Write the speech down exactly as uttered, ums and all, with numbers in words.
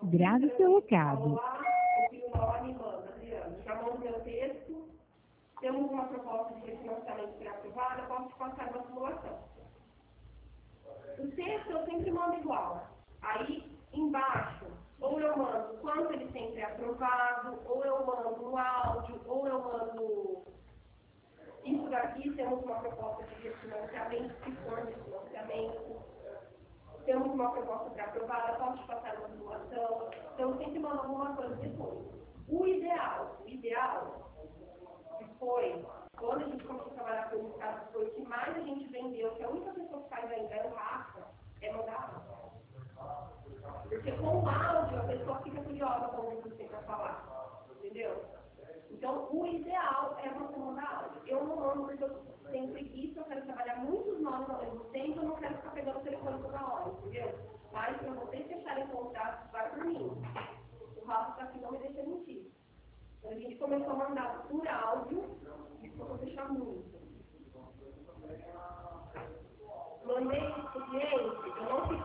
Grave seu recado. Lá, copia o nome e manda, Adriano. Já mando meu texto. Temos uma proposta de refinanciamento pré-aprovada, posso te passar uma simulação. O texto eu sempre mando igual. Aí, embaixo, ou eu mando quanto ele sempre é aprovado, ou eu mando um áudio, ou eu mando isso daqui, temos uma proposta de refinanciamento, se for refinanciamento. Temos uma proposta pré-aprovada, posso te passar uma simulação. Então, eu sempre mando alguma coisa depois. O ideal, o ideal que foi, quando a gente começou a trabalhar com o mercado, foi o que mais a gente vendeu, que a única pessoa que faz ainda é o Rafa, é mandar áudio. Porque com o áudio a pessoa fica curiosa com o que você quer falar, entendeu? Então, o ideal é você mandar áudio. Eu não mando porque eu tenho preguiça, eu quero trabalhar muitos nomes ao mesmo tempo, eu não quero ficar pegando o telefone toda hora, entendeu? Mas para vocês fecharem contato, vai por mim. O Rafa está aqui, não me deixa mentir. A gente começou a mandar por áudio e começou a fechar muito. Mandei esse cliente, eu não fiquei